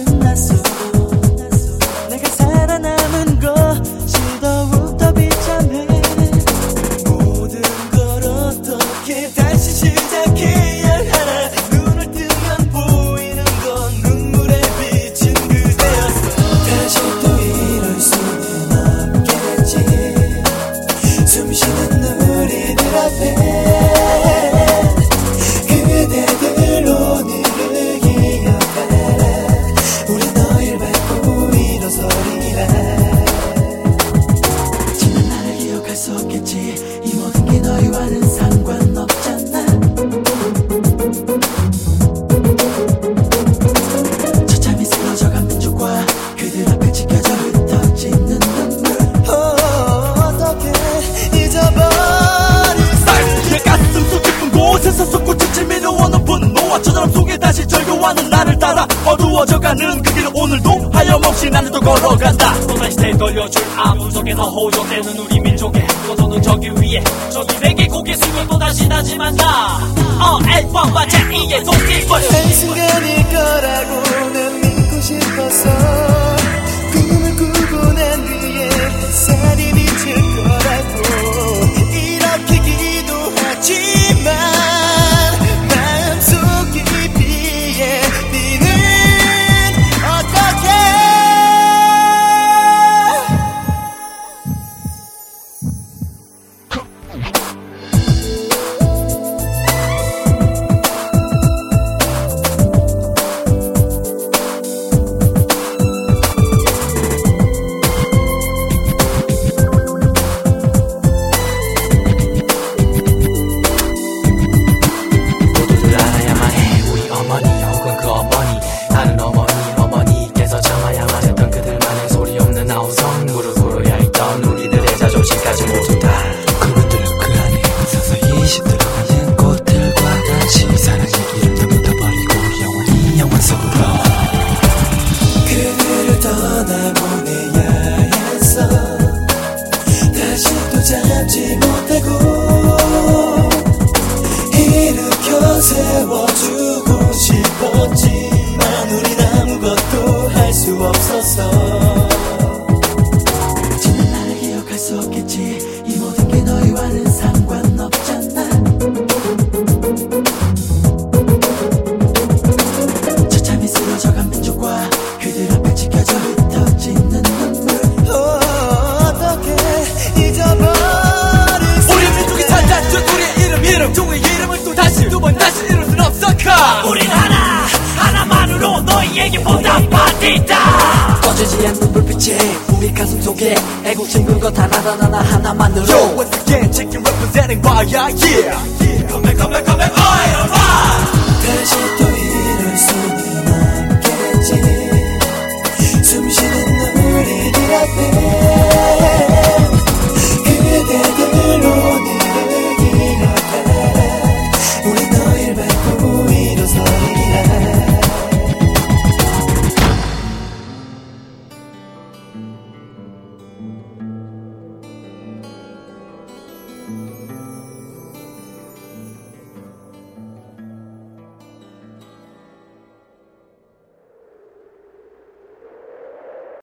만났어. 내가 살아남은 것이 더욱더 비참해. 모든 걸 어떻게 다시 시작해야 하나. 눈을 뜨면 보이는 건 눈물에 비친 그대였어. 다시 또 이럴 수는 없겠지. 숨쉬는 눈물이들 앞에 그대들 오늘을 기억하라. 우리 너희를 밟고 일어서리라. 지난 나를 기억할 수 없겠지. 이 모든 게 너희와는 상관없잖아. 처참히 쓰러져간 민족과 그들 앞에 지켜져 흩어지는 눈물. 어떻게 잊어버릴 수. 내 가슴 속 깊은 곳에서 솟구쳐 치밀어오는 분노와 저절함 속에 다시 절교하는 나를 따라 어두워져가는 그 길을 오늘도 하염없이 나는 또 걸어간다. 또다시 되돌려줄 아무 속에서 호전되는 우리 민족의 행보도는 저기 위에 저기 내게 고개 숙여 또다시 다짐한다. 앨범과 제2의 독립을 한순간일 거라고 난 믿고 싶었어. 꿈을 꾸고 난 뒤에 햇살이 비칠 거라고 이렇게 기도하지만 마음속 깊이에 니는 어떡해. 모두들 알아야만 해. 우리 어머니 혹은 그 어머니, 다른 어머니께서 참아야만 했던 그들만의 소리 없는 아우성, 무릎 꿇어야 했던 우리들의 자존심까지 모두 다. 그분들은 그 안에 서서 20들어가는 꽃들과 같이 사랑의 이름도 묻어버리고 영원히 영원 속으로 그들을 떠나보내야 했어. 다시 또 잡지 못하고 일으켜 세워주고 싶었지만 우린 아무것도 할 수 없었어. 지난 나를 기억할 수 없겠지. 이 모든 게 너희와는 상관없잖아. 처참히 쓰러져간 민족과 그들 앞에 지켜져 흩어지는 눈물. 어떻게 잊어버릴 수. 우리 민족이 찾아준 우리의 이름 종의 이름을 또 다시 두 번 다시 이룰 순 없어. 우린 하나만으로 너희에게 보답받겠다. 꺼지지 않는 불빛에 우리 가슴 속에 애국심 그것 하나만으로. Yo, once again, chicken representing by yeah. Come back, all right. 다시 또 이럴 수